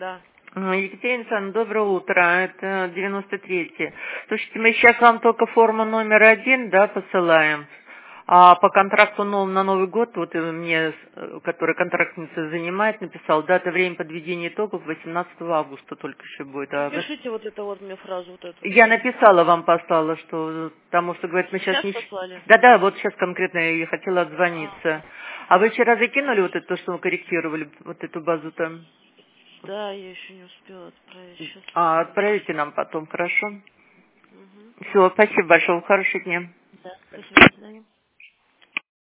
Да. Екатерина Александровна, доброе утро. Это 93-й. Слушайте, мы сейчас вам только форму номер 1, да, посылаем. А по контракту на Новый год, вот мне, который контрактница занимает, написал, дата, время подведения итогов 18 августа только еще будет. Напишите вот эту вот мне фразу, вот эту. Я написала вам, послала, что, потому что, говорит, мы сейчас не... Послали? Да, вот сейчас конкретно я хотела отзвониться. А вы вчера закинули вот это, то, что мы корректировали, вот эту базу-то? Да, я еще не успела отправить. Сейчас. Отправите нам потом, хорошо? Угу. Все, спасибо большое, хорошего дня. Да, спасибо, до свидания.